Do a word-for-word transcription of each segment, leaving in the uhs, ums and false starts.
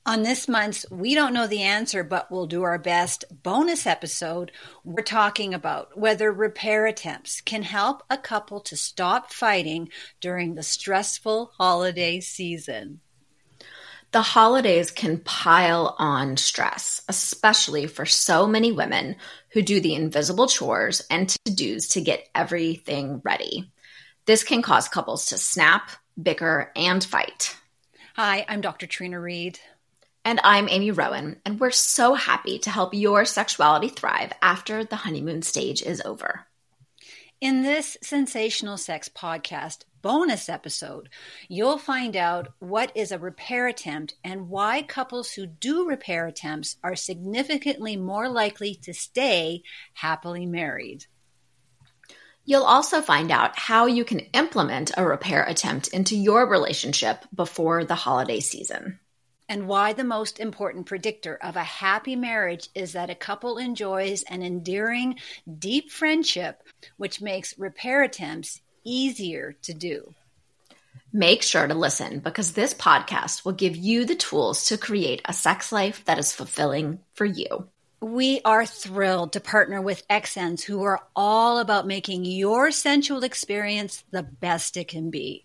On this month's We Don't Know the Answer, but We'll Do Our Best bonus episode, we're talking about whether repair attempts can help a couple to stop fighting during the stressful holiday season. The holidays can pile on stress, especially for so many women who do the invisible chores and to-dos to get everything ready. This can cause couples to snap, bicker, and fight. Hi, I'm Doctor Trina Reed. And I'm Amy Rowan, and we're so happy to help your sexuality thrive after the honeymoon stage is over. In this Sensational Sex Podcast bonus episode, you'll find out what is a repair attempt and why couples who do repair attempts are significantly more likely to stay happily married. You'll also find out how you can implement a repair attempt into your relationship before the holiday season. And why the most important predictor of a happy marriage is that a couple enjoys an endearing, deep friendship, which makes repair attempts easier to do. Make sure to listen because this podcast will give you the tools to create a sex life that is fulfilling for you. We are thrilled to partner with Xsens, who are all about making your sensual experience the best it can be.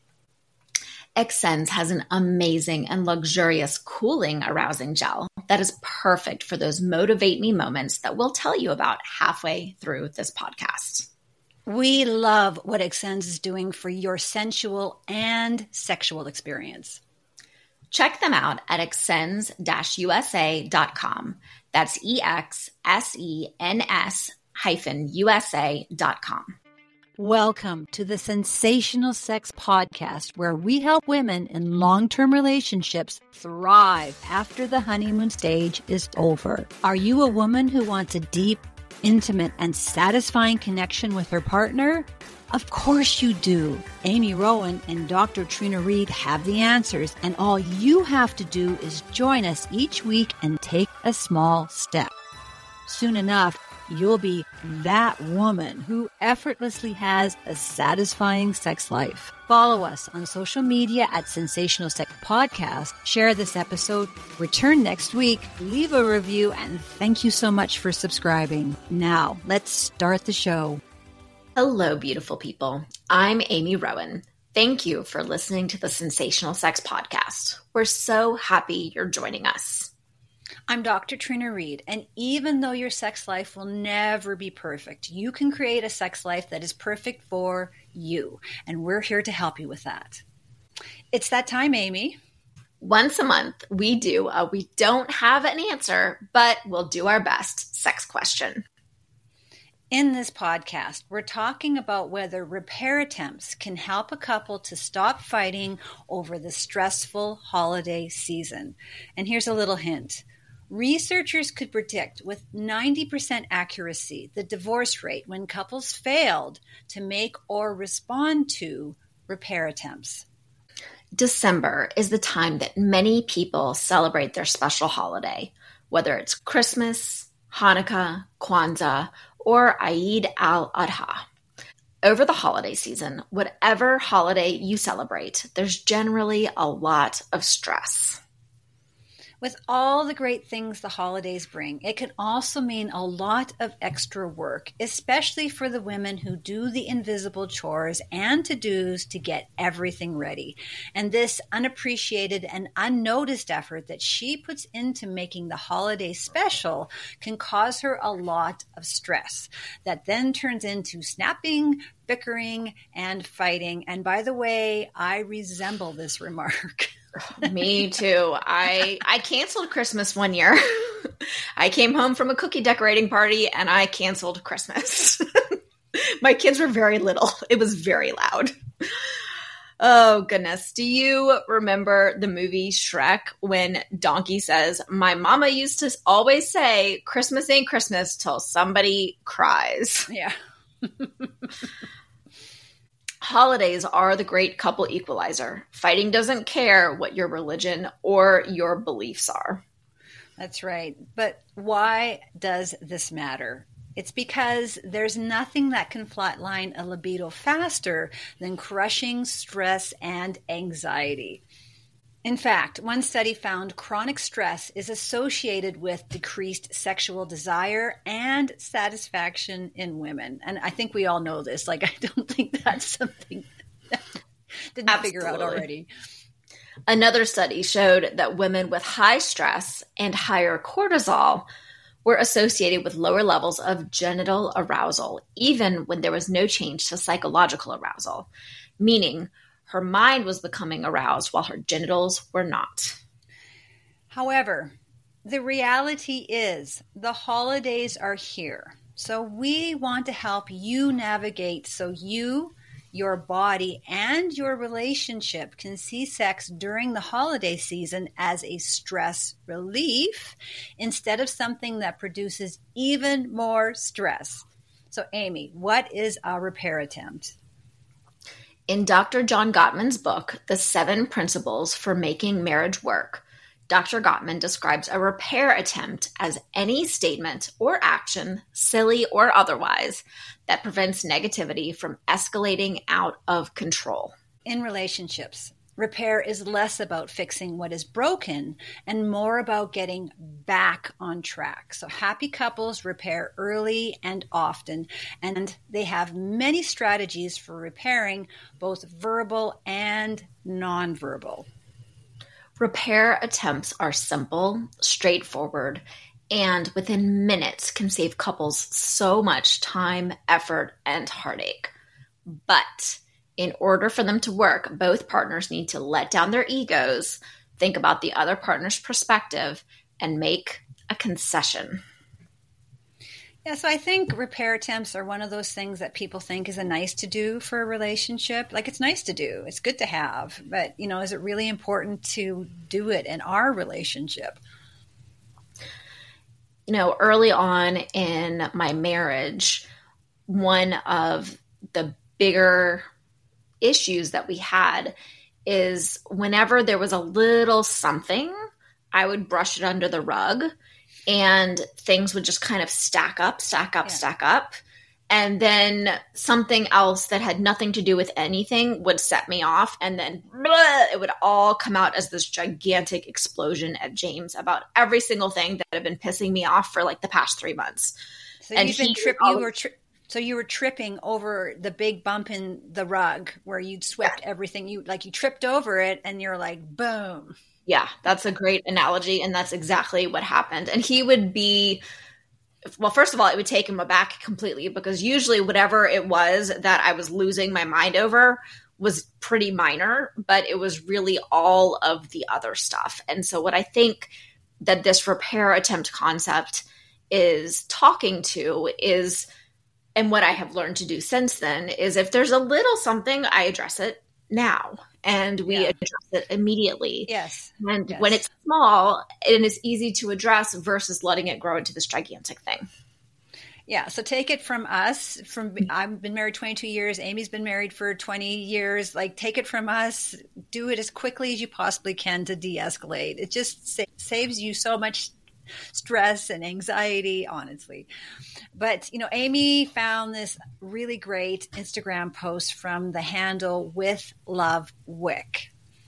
Xsens has an amazing and luxurious cooling arousing gel that is perfect for those motivate me moments that we'll tell you about halfway through this podcast. We love what Xsens is doing for your sensual and sexual experience. Check them out at xsens dash u s a dot com. That's E X S E N S hyphen U S A dot com. Welcome to the Sensational Sex Podcast, where we help women in long-term relationships thrive after the honeymoon stage is over. Are you a woman who wants a deep, intimate, and satisfying connection with her partner? Of course you do. Amy Rowan and Doctor Trina Reed have the answers, and all you have to do is join us each week and take a small step. Soon enough, you'll be that woman who effortlessly has a satisfying sex life. Follow us on social media at Sensational Sex Podcast. Share this episode. Return next week. Leave a review. And thank you so much for subscribing. Now, let's start the show. Hello, beautiful people. I'm Amy Rowan. Thank you for listening to the Sensational Sex Podcast. We're so happy you're joining us. I'm Doctor Trina Reed, and even though your sex life will never be perfect, you can create a sex life that is perfect for you, and we're here to help you with that. It's that time, Amy. Once a month, we do a We Don't Have an Answer, but we'll do our best sex question. In this podcast, we're talking about whether repair attempts can help a couple to stop fighting over the stressful holiday season. And here's a little hint. Researchers could predict with ninety percent accuracy the divorce rate when couples failed to make or respond to repair attempts. December is the time that many people celebrate their special holiday, whether it's Christmas, Hanukkah, Kwanzaa, or Eid al-Adha. Over the holiday season, whatever holiday you celebrate, there's generally a lot of stress. With all the great things the holidays bring, it can also mean a lot of extra work, especially for the women who do the invisible chores and to-dos to get everything ready. And this unappreciated and unnoticed effort that she puts into making the holiday special can cause her a lot of stress that then turns into snapping, bickering, and fighting. And by the way, I resemble this remark. Me too. I I canceled Christmas one year. I came home from a cookie decorating party and I canceled Christmas. My kids were very little. It was very loud. Oh, goodness. Do you remember the movie Shrek when Donkey says, "My mama used to always say Christmas ain't Christmas till somebody cries." Yeah. Holidays are the great couple equalizer. Fighting doesn't care what your religion or your beliefs are. That's right. But why does this matter? It's because there's nothing that can flatline a libido faster than crushing stress and anxiety. In fact, one study found chronic stress is associated with decreased sexual desire and satisfaction in women. And I think we all know this. Like, I don't think that's something that didn't Absolutely. figure out already. Another study showed that women with high stress and higher cortisol were associated with lower levels of genital arousal, even when there was no change to psychological arousal, meaning her mind was becoming aroused while her genitals were not. However, the reality is the holidays are here. So we want to help you navigate so you, your body, and your relationship can see sex during the holiday season as a stress relief instead of something that produces even more stress. So, Amy, what is a repair attempt? In Doctor John Gottman's book, The Seven Principles for Making Marriage Work, Doctor Gottman describes a repair attempt as any statement or action, silly or otherwise, that prevents negativity from escalating out of control. In relationships, repair is less about fixing what is broken and more about getting back on track. So happy couples repair early and often, and they have many strategies for repairing, both verbal and nonverbal. Repair attempts are simple, straightforward, and within minutes can save couples so much time, effort, and heartache. But in order for them to work, both partners need to let down their egos, think about the other partner's perspective, and make a concession. Yeah, so I think repair attempts are one of those things that people think is a nice to do for a relationship. Like, it's nice to do. It's good to have. But, you know, is it really important to do it in our relationship? You know, early on in my marriage, one of the bigger issues that we had is whenever there was a little something, I would brush it under the rug and things would just kind of stack up, stack up, yeah. stack up. And then something else that had nothing to do with anything would set me off. And then blah, it would all come out as this gigantic explosion at James about every single thing that had been pissing me off for like the past three months. So and you've been tri- you were tri- So you were tripping over the big bump in the rug where you'd swept yeah. everything. You like you tripped over it and you're like, boom. Yeah, that's a great analogy. And that's exactly what happened. And he would be, well, first of all, it would take him aback completely because usually whatever it was that I was losing my mind over was pretty minor, but it was really all of the other stuff. And so what I think that this repair attempt concept is talking to is, and what I have learned to do since then, is if there's a little something, I address it now. And we yeah. address it immediately. Yes. And yes. when it's small and it's easy to address versus letting it grow into this gigantic thing. Yeah. So take it from us. From I've been married twenty-two years. Amy's been married for twenty years. Like, take it from us. Do it as quickly as you possibly can to de-escalate. It just sa- saves you so much stress and anxiety, honestly. But, you know, Amy found this really great Instagram post from the handle With Love Wick.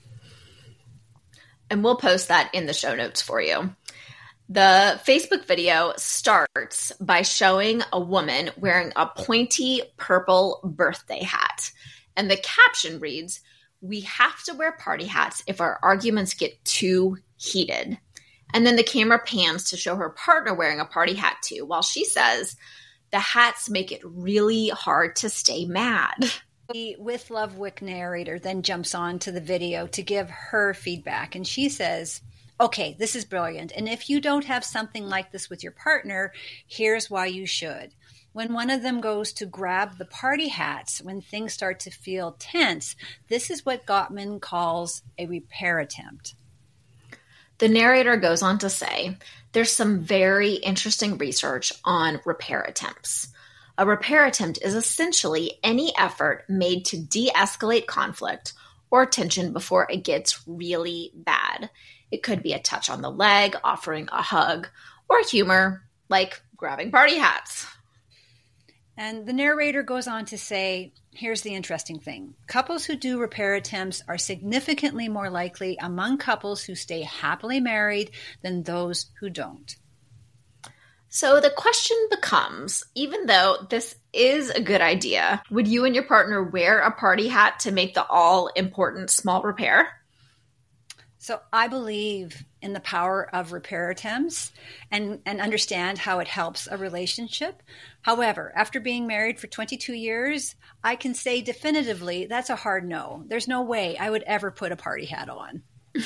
And we'll post that in the show notes for you. The Facebook video starts by showing a woman wearing a pointy purple birthday hat. And the caption reads, "We have to wear party hats if our arguments get too heated." And then the camera pans to show her partner wearing a party hat too, while she says, "The hats make it really hard to stay mad." The With Love Wick narrator then jumps on to the video to give her feedback. And she says, "Okay, this is brilliant. And if you don't have something like this with your partner, here's why you should. When one of them goes to grab the party hats, when things start to feel tense, this is what Gottman calls a repair attempt." The narrator goes on to say, there's some very interesting research on repair attempts. A repair attempt is essentially any effort made to de-escalate conflict or tension before it gets really bad. It could be a touch on the leg, offering a hug, or humor, like grabbing party hats. And the narrator goes on to say, here's the interesting thing. Couples who do repair attempts are significantly more likely among couples who stay happily married than those who don't. So the question becomes, even though this is a good idea, would you and your partner wear a party hat to make the all-important small repair? So I believe in the power of repair attempts and, and understand how it helps a relationship. However, after being married for twenty-two years, I can say definitively that's a hard no. There's no way I would ever put a party hat on.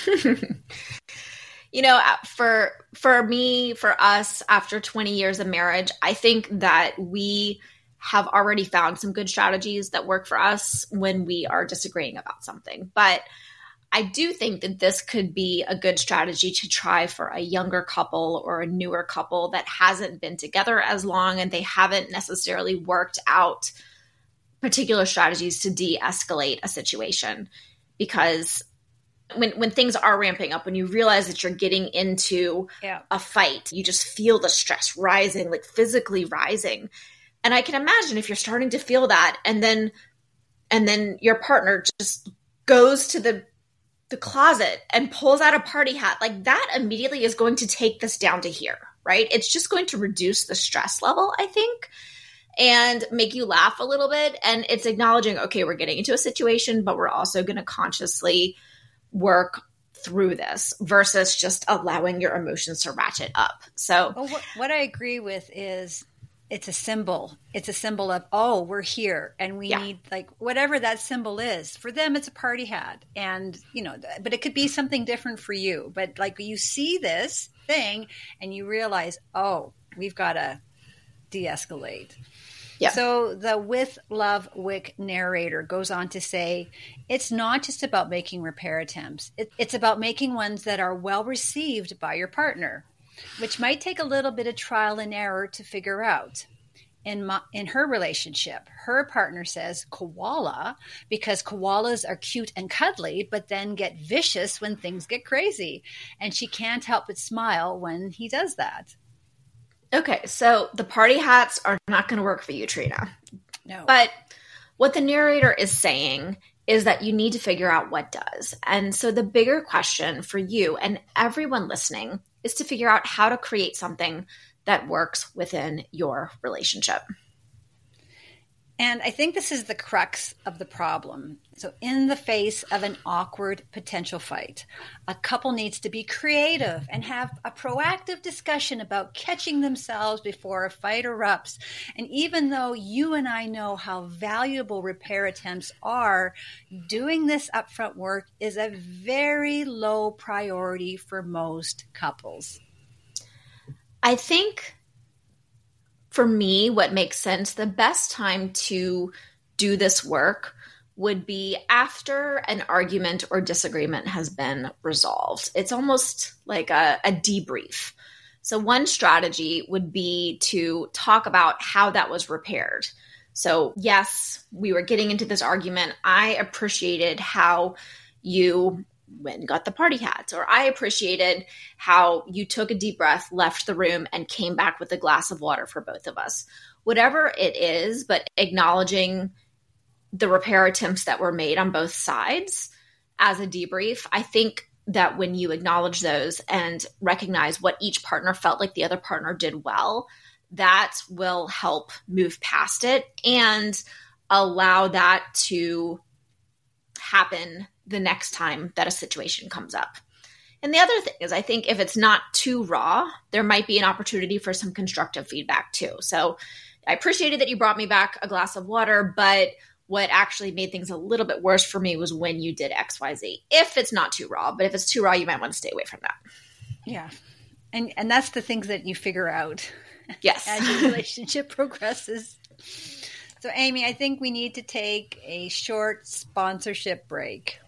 You know, for for me, for us, after twenty years of marriage, I think that we have already found some good strategies that work for us when we are disagreeing about something. But I do think that this could be a good strategy to try for a younger couple or a newer couple that hasn't been together as long and they haven't necessarily worked out particular strategies to de-escalate a situation. Because when when things are ramping up, when you realize that you're getting into yeah. a fight, you just feel the stress rising, like physically rising. And I can imagine if you're starting to feel that and then and then your partner just goes to the the closet and pulls out a party hat, like that immediately is going to take this down to here, right? It's just going to reduce the stress level, I think, and make you laugh a little bit. And it's acknowledging, okay, we're getting into a situation, but we're also going to consciously work through this versus just allowing your emotions to ratchet up. So well, what, what I agree with is it's a symbol. It's a symbol of, oh, we're here and we yeah. need like whatever that symbol is. For them, it's a party hat. And, you know, but it could be something different for you. But like you see this thing and you realize, oh, we've got to de-escalate. Yeah. So the With Love Wick narrator goes on to say, it's not just about making repair attempts. It, it's about making ones that are well received by your partner, which might take a little bit of trial and error to figure out. In my, in her relationship, her partner says koala because koalas are cute and cuddly, but then get vicious when things get crazy. And she can't help but smile when he does that. Okay, so the party hats are not going to work for you, Trina. No. But what the narrator is saying is that you need to figure out what does. And so the bigger question for you and everyone listening is to figure out how to create something that works within your relationship. And I think this is the crux of the problem. So in the face of an awkward potential fight, a couple needs to be creative and have a proactive discussion about catching themselves before a fight erupts. And even though you and I know how valuable repair attempts are, doing this upfront work is a very low priority for most couples. I think for me, what makes sense, the best time to do this work would be after an argument or disagreement has been resolved. It's almost like a, a debrief. So one strategy would be to talk about how that was repaired. So yes, we were getting into this argument. I appreciated how you went and got the party hats, or I appreciated how you took a deep breath, left the room, and came back with a glass of water for both of us. Whatever it is, but acknowledging the repair attempts that were made on both sides as a debrief, I think that when you acknowledge those and recognize what each partner felt like the other partner did well, that will help move past it and allow that to happen the next time that a situation comes up. And the other thing is, I think if it's not too raw, there might be an opportunity for some constructive feedback too. So I appreciated that you brought me back a glass of water, but what actually made things a little bit worse for me was when you did X Y Z. If it's not too raw, but if it's too raw, you might want to stay away from that. Yeah. And and that's the things that you figure out yes. as your relationship progresses. So Amy, I think we need to take a short sponsorship break.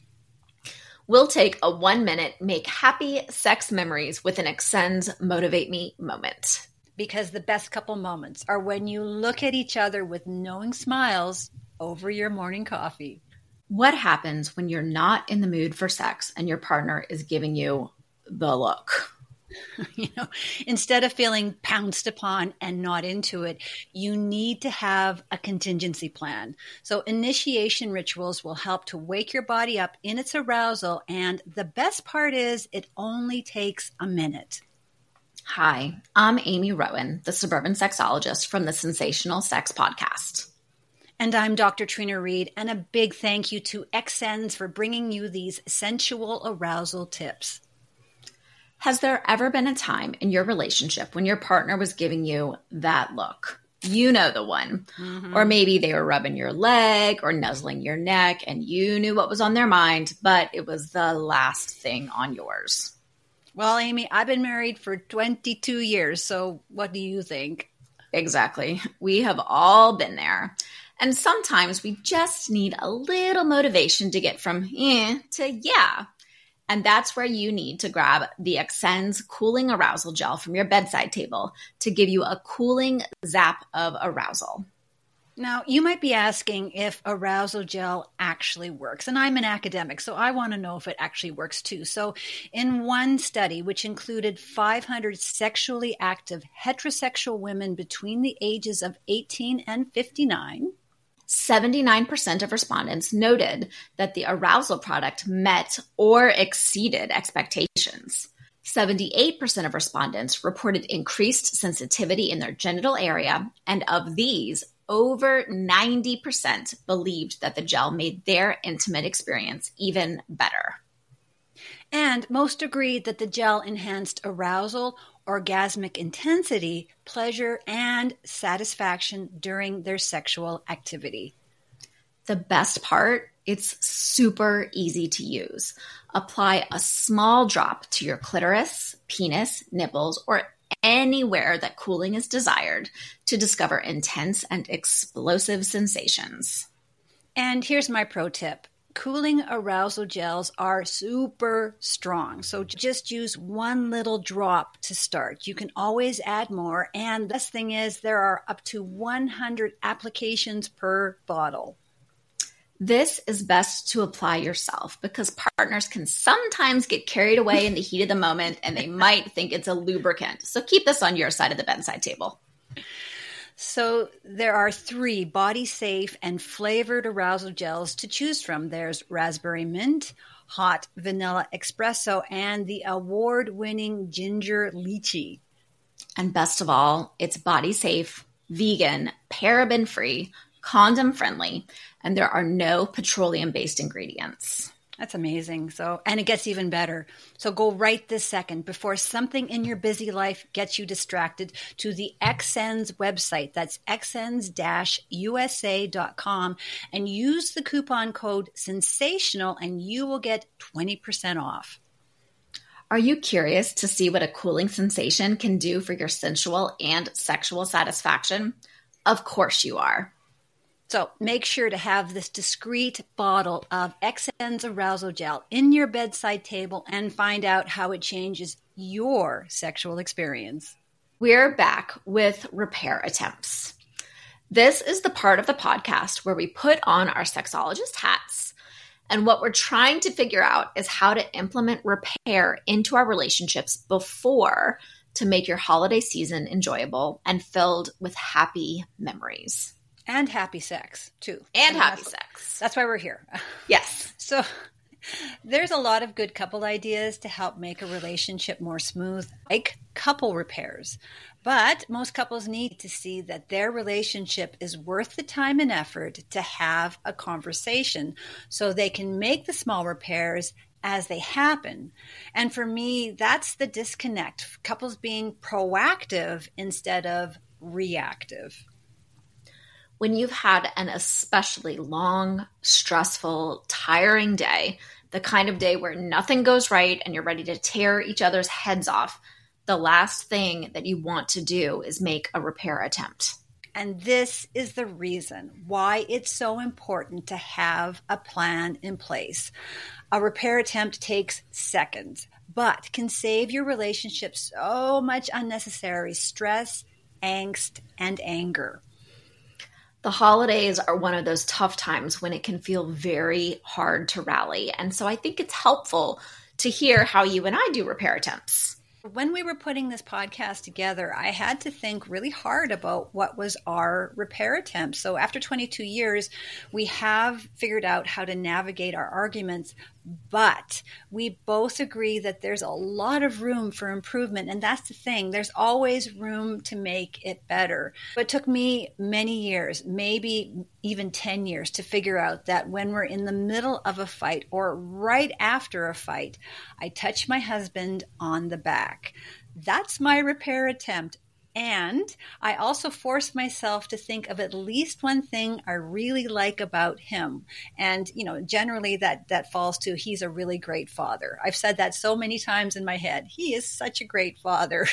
We'll take a one-minute make happy sex memories with an Excense Motivate Me moment. Because the best couple moments are when you look at each other with knowing smiles over your morning coffee. What happens when you're not in the mood for sex and your partner is giving you the look? You know, instead of feeling pounced upon and not into it, you need to have a contingency plan. So initiation rituals will help to wake your body up in its arousal. And the best part is it only takes a minute. Hi, I'm Amy Rowan, the suburban sexologist from the Sensational Sex Podcast. And I'm Doctor Trina Reed, and a big thank you to Xsens for bringing you these sensual arousal tips. Has there ever been a time in your relationship when your partner was giving you that look? You know the one. Mm-hmm. Or maybe they were rubbing your leg or nuzzling your neck and you knew what was on their mind, but it was the last thing on yours. Well, Amy, I've been married for twenty-two years, so what do you think? Exactly. We have all been there. And sometimes we just need a little motivation to get from eh to yeah. And that's where you need to grab the Xsens Cooling Arousal Gel from your bedside table to give you a cooling zap of arousal. Now, you might be asking if arousal gel actually works. And I'm an academic, so I want to know if it actually works too. So in one study, which included five hundred sexually active heterosexual women between the ages of eighteen and fifty-nine, seventy-nine percent of respondents noted that the arousal product met or exceeded expectations. seventy-eight percent of respondents reported increased sensitivity in their genital area, and of these, over ninety percent believed that the gel made their intimate experience even better. And most agreed that the gel enhanced arousal, orgasmic intensity, pleasure, and satisfaction during their sexual activity. The best part, it's super easy to use. Apply a small drop to your clitoris, penis, nipples, or anywhere that cooling is desired to discover intense and explosive sensations. And here's my pro tip. Cooling arousal gels are super strong, so just use one little drop to start. You can always add more, and the best thing is there are up to one hundred applications per bottle. This is best to apply yourself because partners can sometimes get carried away in the heat of the moment and they might think it's a lubricant. So keep this on your side of the bedside table. So there are three body-safe and flavored arousal gels to choose from. There's raspberry mint, hot vanilla espresso, and the award-winning ginger lychee. And best of all, it's body-safe, vegan, paraben-free, condom-friendly, and there are no petroleum-based ingredients. That's amazing. So, and it gets even better. So go right this second before something in your busy life gets you distracted to the Xsens website. That's xsens dash u s a dot com and use the coupon code SENSATIONAL and you will get twenty percent off. Are you curious to see what a cooling sensation can do for your sensual and sexual satisfaction? Of course you are. So make sure to have this discreet bottle of Xsens Arousal Gel in your bedside table and find out how it changes your sexual experience. We're back with repair attempts. This is the part of the podcast where we put on our sexologist hats, and what we're trying to figure out is how to implement repair into our relationships before to make your holiday season enjoyable and filled with happy memories. And happy sex, too. And, and happy that's, sex. That's why we're here. Yes. So there's a lot of good couple ideas to help make a relationship more smooth, like couple repairs. But most couples need to see that their relationship is worth the time and effort to have a conversation so they can make the small repairs as they happen. And for me, that's the disconnect. Couples being proactive instead of reactive. When you've had an especially long, stressful, tiring day, the kind of day where nothing goes right and you're ready to tear each other's heads off, the last thing that you want to do is make a repair attempt. And this is the reason why it's so important to have a plan in place. A repair attempt takes seconds, but can save your relationship so much unnecessary stress, angst, and anger. The holidays are one of those tough times when it can feel very hard to rally. And so I think it's helpful to hear how you and I do repair attempts. When we were putting this podcast together, I had to think really hard about what was our repair attempt. So after twenty-two years, we have figured out how to navigate our arguments, but we both agree that there's a lot of room for improvement. And that's the thing. There's always room to make it better. But it took me many years, maybe even ten years, to figure out that when we're in the middle of a fight or right after a fight, I touch my husband on the back. That's my repair attempt. And I also force myself to think of at least one thing I really like about him. And, you know, generally that, that falls to he's a really great father. I've said that so many times in my head. He is such a great father.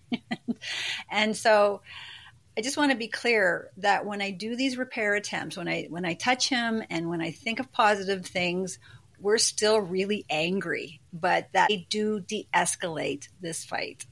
And so I just want to be clear that when I do these repair attempts, when I when I touch him and when I think of positive things, we're still really angry, but that they do de-escalate this fight.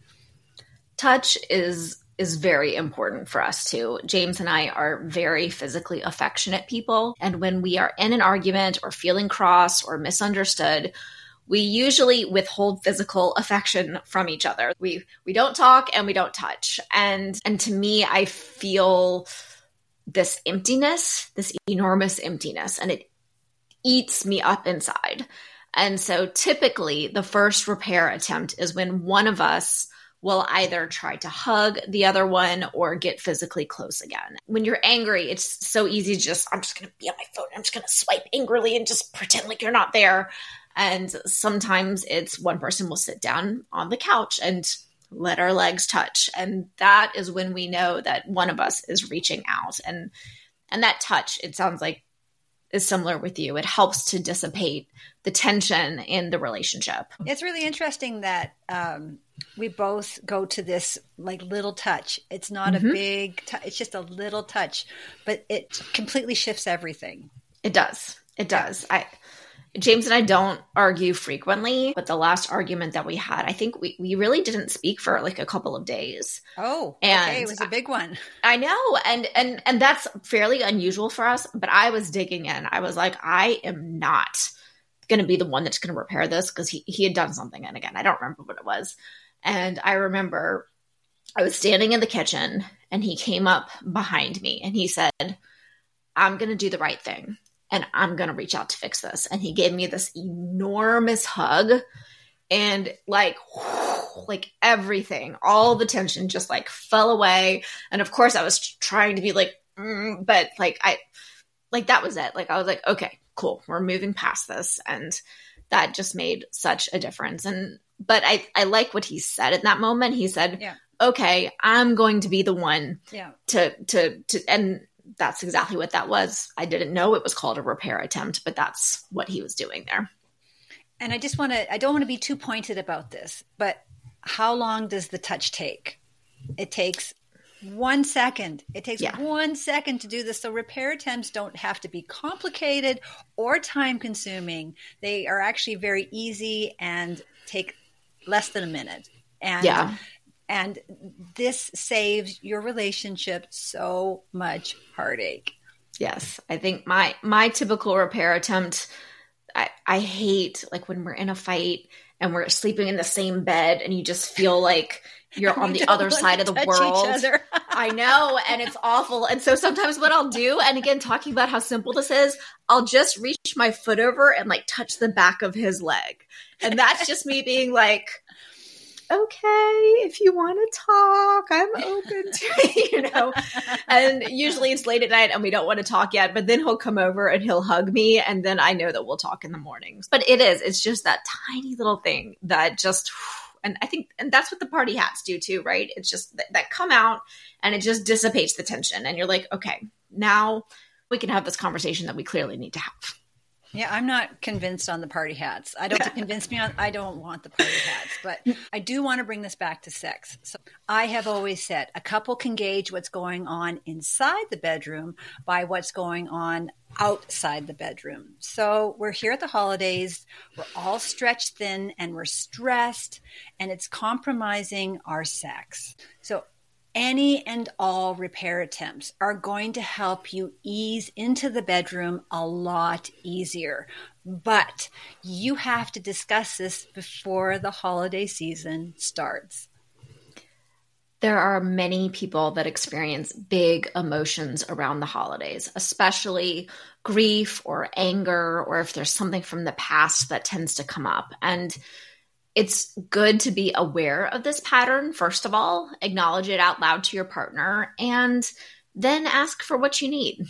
Touch is is very important for us too. James and I are very physically affectionate people. And when we are in an argument or feeling cross or misunderstood, we usually withhold physical affection from each other. We we don't talk and we don't touch. And and to me, I feel this emptiness, this enormous emptiness, and it eats me up inside. And so typically the first repair attempt is when one of us will either try to hug the other one or get physically close again. When you're angry, it's so easy to just, I'm just going to be on my phone. I'm just going to swipe angrily and just pretend like you're not there. And sometimes it's one person will sit down on the couch and let our legs touch. And that is when we know that one of us is reaching out. And, and that touch, it sounds like, is similar with you. It helps to dissipate the tension in the relationship. It's really interesting that um, we both go to this like little touch. It's not mm-hmm. a big touch. It's just a little touch, but it completely shifts everything. It does. It does. I, James and I don't argue frequently, but the last argument that we had, I think we, we really didn't speak for like a couple of days. Oh, and okay. It was a big one. I know. And, and, and that's fairly unusual for us, but I was digging in. I was like, I am not going to be the one that's going to repair this, because he, he had done something. And again, I don't remember what it was. And I remember I was standing in the kitchen and he came up behind me and he said, I'm going to do the right thing. And I'm going to reach out to fix this. And he gave me this enormous hug, and like, whew, like everything, all the tension just like fell away. And of course I was trying to be like, mm, but like, I, like that was it. Like, I was like, okay, cool. We're moving past this. And that just made such a difference. And, but I, I like what he said in that moment. He said, yeah. okay, I'm going to be the one yeah. to, to, to, and that's exactly what that was. I didn't know it was called a repair attempt, but that's what he was doing there. And I just want to, I don't want to be too pointed about this, but how long does the touch take? It takes one second. It takes yeah. one second to do this. So repair attempts don't have to be complicated or time consuming. They are actually very easy and take less than a minute. And yeah. And this saves your relationship so much heartache. Yes. I think my, my typical repair attempt, I, I hate like when we're in a fight and we're sleeping in the same bed and you just feel like you're on the other side of the world. I know. And it's awful. And so sometimes what I'll do, and again, talking about how simple this is, I'll just reach my foot over and like touch the back of his leg. And that's just me being like, okay, if you want to talk, I'm open to it, you know. And usually it's late at night and we don't want to talk yet, but then he'll come over and he'll hug me, and then I know that we'll talk in the mornings. But it is, it's just that tiny little thing that just, and I think, and that's what the party hats do too, right? It's just that, that come out and it just dissipates the tension. And you're like, okay, now we can have this conversation that we clearly need to have. Yeah, I'm not convinced on the party hats. I don't convince me on, I don't want the party hats, but I do want to bring this back to sex. So I have always said a couple can gauge what's going on inside the bedroom by what's going on outside the bedroom. So we're here at the holidays, we're all stretched thin and we're stressed, and it's compromising our sex. So any and all repair attempts are going to help you ease into the bedroom a lot easier. but you have to discuss this before the holiday season starts. There are many people that experience big emotions around the holidays, especially grief or anger, or if there's something from the past that tends to come up. And it's good to be aware of this pattern, first of all, acknowledge it out loud to your partner, and then ask for what you need.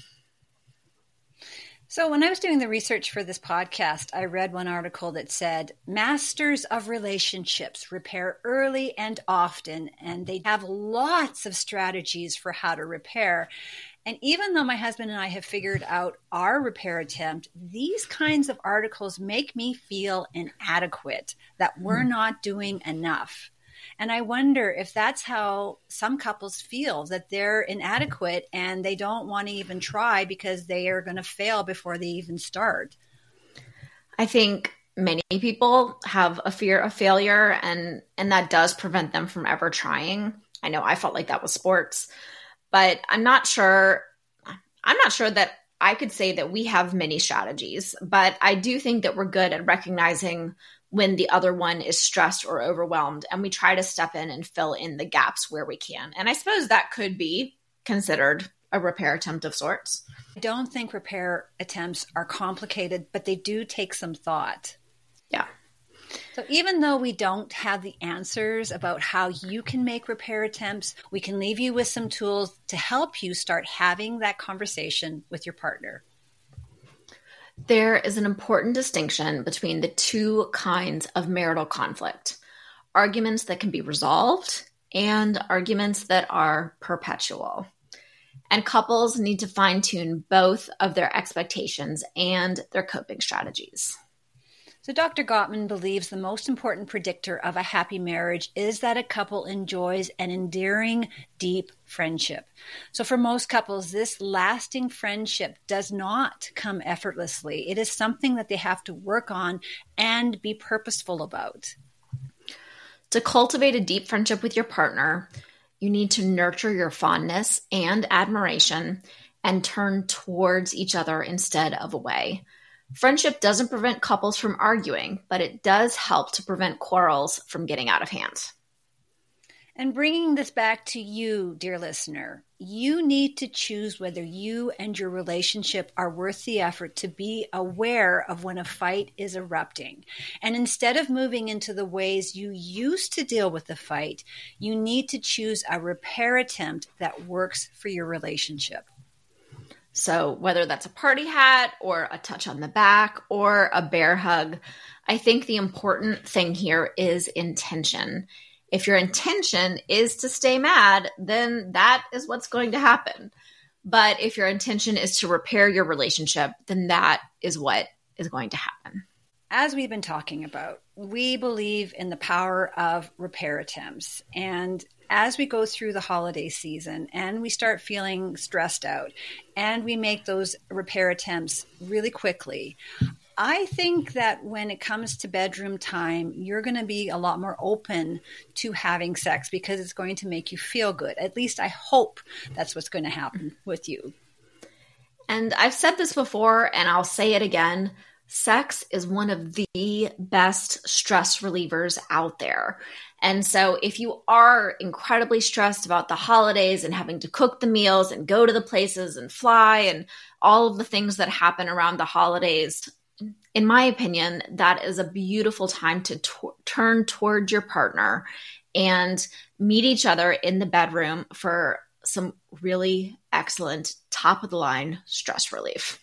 So when I was doing the research for this podcast, I read one article that said, masters of relationships repair early and often, and they have lots of strategies for how to repair. And even though my husband and I have figured out our repair attempt, these kinds of articles make me feel inadequate, that we're not doing enough. And I wonder if that's how some couples feel, that they're inadequate and they don't want to even try because they are going to fail before they even start. I think many people have a fear of failure, and, and that does prevent them from ever trying. I know I felt like that with sports, but I'm not sure, I'm not sure that I could say that we have many strategies, but I do think that we're good at recognizing when the other one is stressed or overwhelmed, and we try to step in and fill in the gaps where we can. And I suppose that could be considered a repair attempt of sorts. I don't think repair attempts are complicated, but they do take some thought. Yeah. So even though we don't have the answers about how you can make repair attempts, we can leave you with some tools to help you start having that conversation with your partner. There is an important distinction between the two kinds of marital conflict: arguments that can be resolved and arguments that are perpetual. And couples need to fine-tune both of their expectations and their coping strategies. So Doctor Gottman believes the most important predictor of a happy marriage is that a couple enjoys an endearing, deep friendship. So for most couples, this lasting friendship does not come effortlessly. It is something that they have to work on and be purposeful about. To cultivate a deep friendship with your partner, you need to nurture your fondness and admiration and turn towards each other instead of away. Friendship doesn't prevent couples from arguing, but it does help to prevent quarrels from getting out of hand. And bringing this back to you, dear listener, you need to choose whether you and your relationship are worth the effort to be aware of when a fight is erupting. And instead of moving into the ways you used to deal with the fight, you need to choose a repair attempt that works for your relationship. So whether that's a party hat or a touch on the back or a bear hug, I think the important thing here is intention. If your intention is to stay mad, then that is what's going to happen. But if your intention is to repair your relationship, then that is what is going to happen. As we've been talking about, we believe in the power of repair attempts. And as we go through the holiday season and we start feeling stressed out and we make those repair attempts really quickly, I think that when it comes to bedroom time, you're going to be a lot more open to having sex because it's going to make you feel good. At least I hope that's what's going to happen with you. And I've said this before, and I'll say it again. Sex is one of the best stress relievers out there. And so if you are incredibly stressed about the holidays and having to cook the meals and go to the places and fly and all of the things that happen around the holidays, in my opinion, that is a beautiful time to t- turn toward your partner and meet each other in the bedroom for some really excellent top of the line stress relief.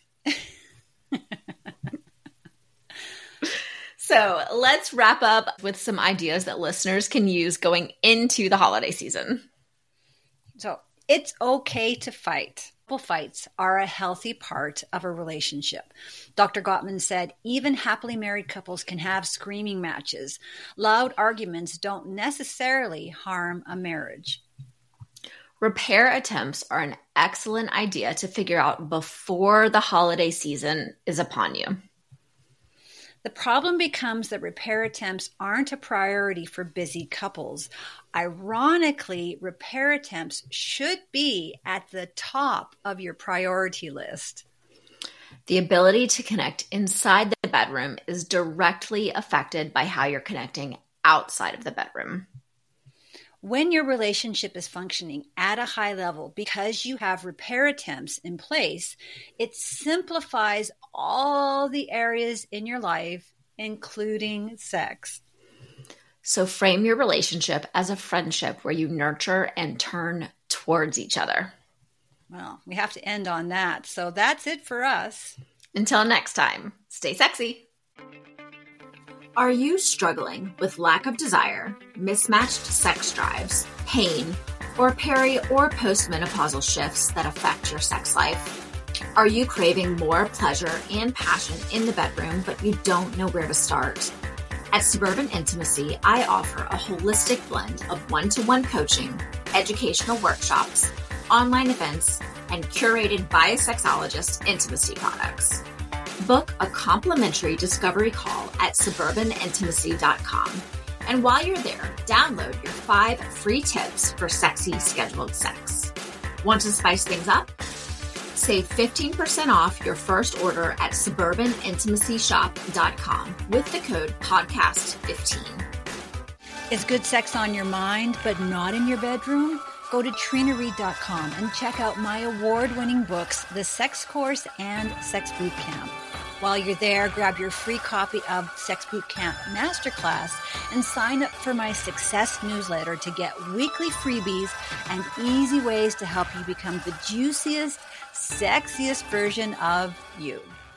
So let's wrap up with some ideas that listeners can use going into the holiday season. So it's okay to fight. Fights are a healthy part of a relationship. Doctor Gottman said, even happily married couples can have screaming matches. Loud arguments don't necessarily harm a marriage. Repair attempts are an excellent idea to figure out before the holiday season is upon you. The problem becomes that repair attempts aren't a priority for busy couples. Ironically, repair attempts should be at the top of your priority list. The ability to connect inside the the bedroom is directly affected by how you're connecting outside of the bedroom. When your relationship is functioning at a high level because you have repair attempts in place, it simplifies all the areas in your life, including sex. So frame your relationship as a friendship where you nurture and turn towards each other. Well, we have to end on that. So that's it for us. Until next time, stay sexy. Are you struggling with lack of desire, mismatched sex drives, pain, or peri or postmenopausal shifts that affect your sex life? Are you craving more pleasure and passion in the bedroom, but you don't know where to start? At Suburban Intimacy, I offer a holistic blend of one-to-one coaching, educational workshops, online events, and curated by a sexologist intimacy products. Book a complimentary discovery call at suburban intimacy dot com. And while you're there, download your five free tips for sexy scheduled sex. Want to spice things up? Save fifteen percent off your first order at suburban intimacy shop dot com with the code podcast fifteen. Is good sex on your mind but not in your bedroom? Go to trina reed dot com and check out my award-winning books, The Sex Course and Sex Boot Camp. While you're there, grab your free copy of Sex Boot Camp Masterclass and sign up for my Success newsletter to get weekly freebies and easy ways to help you become the juiciest, sexiest version of you.